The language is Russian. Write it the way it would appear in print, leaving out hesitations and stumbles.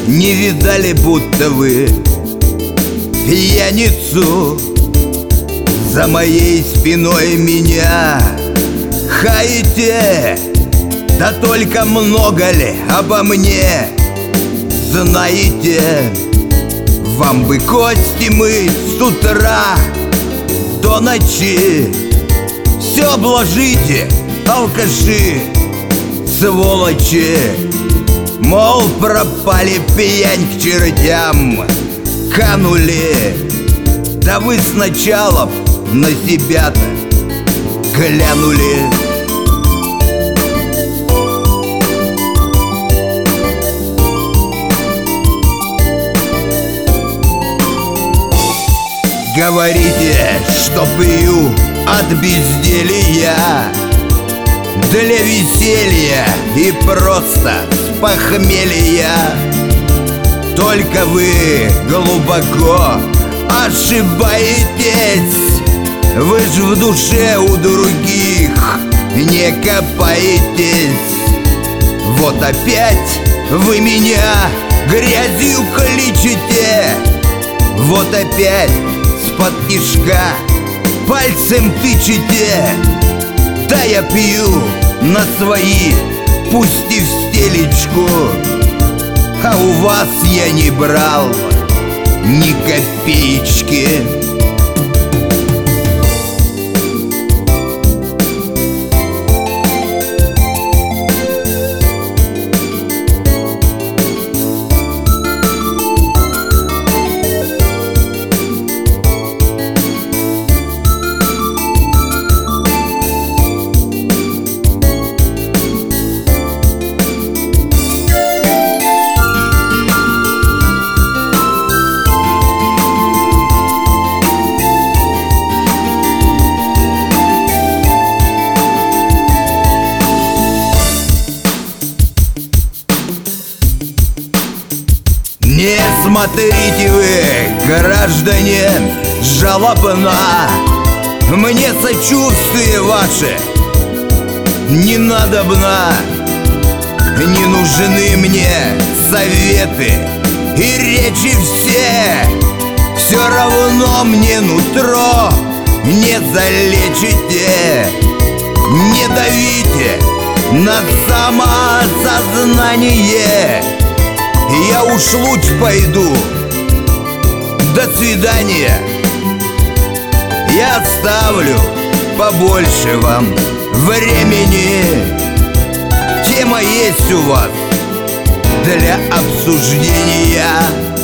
Не видали, будто вы пьяницу. За моей спиной меня хаете. Да только много ли обо мне знаете? Вам бы кости мыть с утра до ночи. Все обложите, алкаши, сволочи. Мол, пропали пьянь к чертям, канули. Да вы сначала на себя-то глянули. Говорите, что пью от безделья, для веселья и просто с похмелья. Только вы глубоко ошибаетесь. Вы ж в душе у других не копаетесь. Вот опять вы меня грязью кличете. Вот опять с-под тишка пальцем тычете. Да я пью на свои, пусть и в стелечку. А у вас я не брал ни копеечки. Не смотрите вы, граждане, жалобно. Мне сочувствие ваше не надобно. Не нужны мне советы и речи все. Все равно мне нутро не залечите. Не давите на самосознание. Я уж лучше пойду. До свидания. Я оставлю побольше вам времени. Тема есть у вас для обсуждения.